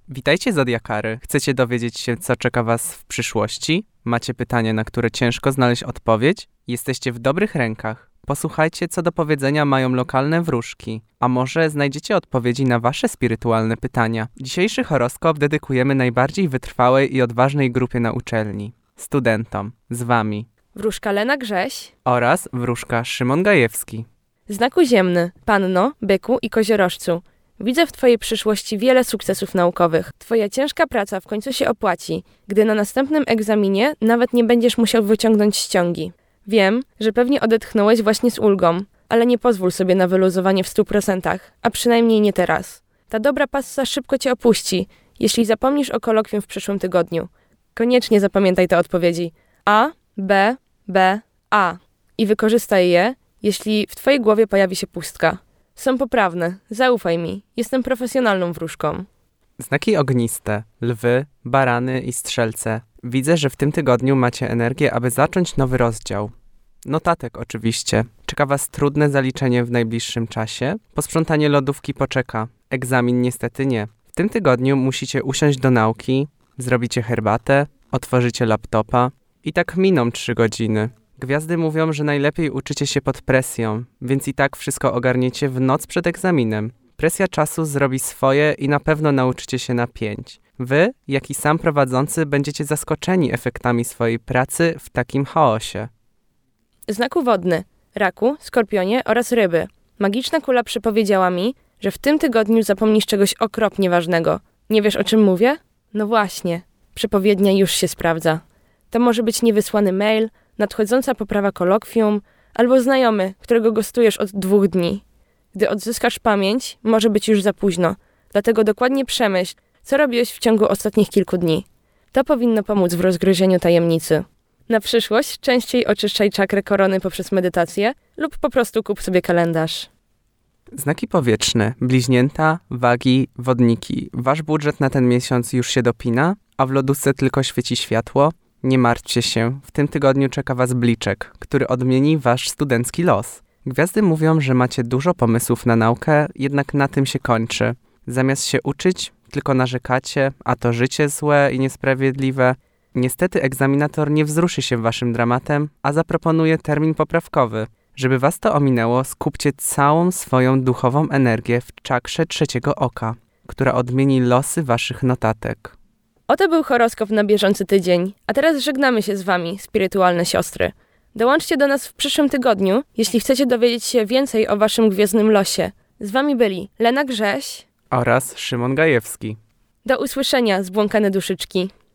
Witajcie Zodiakary. Chcecie dowiedzieć się, co czeka was w przyszłości? Macie pytanie, na które ciężko znaleźć odpowiedź? Jesteście w dobrych rękach. Posłuchajcie, co do powiedzenia mają lokalne wróżki. A może znajdziecie odpowiedzi na wasze spirytualne pytania? Dzisiejszy horoskop dedykujemy najbardziej wytrwałej i odważnej grupie na uczelni. Studentom. Z wami. Wróżka Lena Grześ. Oraz wróżka Szymon Gajewski. Znaku ziemny, panno, byku i koziorożcu. Widzę w twojej przyszłości wiele sukcesów naukowych. Twoja ciężka praca w końcu się opłaci, gdy na następnym egzaminie nawet nie będziesz musiał wyciągnąć ściągi. Wiem, że pewnie odetchnąłeś właśnie z ulgą, ale nie pozwól sobie na wyluzowanie w 100%, a przynajmniej nie teraz. Ta dobra passa szybko cię opuści, jeśli zapomnisz o kolokwium w przyszłym tygodniu. Koniecznie zapamiętaj te odpowiedzi. A, B, B, A. I wykorzystaj je, jeśli w twojej głowie pojawi się pustka. Są poprawne. Zaufaj mi. Jestem profesjonalną wróżką. Znaki ogniste. Lwy, barany i strzelce. Widzę, że w tym tygodniu macie energię, aby zacząć nowy rozdział. Notatek oczywiście. Czeka was trudne zaliczenie w najbliższym czasie. Posprzątanie lodówki poczeka. Egzamin niestety nie. W tym tygodniu musicie usiąść do nauki, zrobicie herbatę, otworzycie laptopa i tak miną 3 godziny. Gwiazdy mówią, że najlepiej uczycie się pod presją, więc i tak wszystko ogarniecie w noc przed egzaminem. Presja czasu zrobi swoje i na pewno nauczycie się na 5. Wy, jak i sam prowadzący, będziecie zaskoczeni efektami swojej pracy w takim chaosie. Znaku wodny, raku, skorpionie oraz ryby. Magiczna kula przypowiedziała mi, że w tym tygodniu zapomnisz czegoś okropnie ważnego. Nie wiesz, o czym mówię? No właśnie, przepowiednia już się sprawdza. To może być niewysłany mail, nadchodząca poprawa kolokwium, albo znajomy, którego gostujesz od 2 dni. Gdy odzyskasz pamięć, może być już za późno. Dlatego dokładnie przemyśl, co robiłeś w ciągu ostatnich kilku dni. To powinno pomóc w rozgryzieniu tajemnicy. Na przyszłość częściej oczyszczaj czakrę korony poprzez medytację lub po prostu kup sobie kalendarz. Znaki powietrzne. Bliźnięta, wagi, wodniki. Wasz budżet na ten miesiąc już się dopina, a w lodówce tylko świeci światło. Nie martwcie się, w tym tygodniu czeka was bliczek, który odmieni wasz studencki los. Gwiazdy mówią, że macie dużo pomysłów na naukę, jednak na tym się kończy. Zamiast się uczyć, tylko narzekacie, a to życie złe i niesprawiedliwe. Niestety egzaminator nie wzruszy się waszym dramatem, a zaproponuje termin poprawkowy. Żeby was to ominęło, skupcie całą swoją duchową energię w czakrze 3 oka, która odmieni losy waszych notatek. Oto był horoskop na bieżący tydzień, a teraz żegnamy się z wami, spirytualne siostry. Dołączcie do nas w przyszłym tygodniu, jeśli chcecie dowiedzieć się więcej o waszym gwiezdnym losie. Z wami byli Lena Grześ Oraz Szymon Gajewski. Do usłyszenia, zbłąkane duszyczki.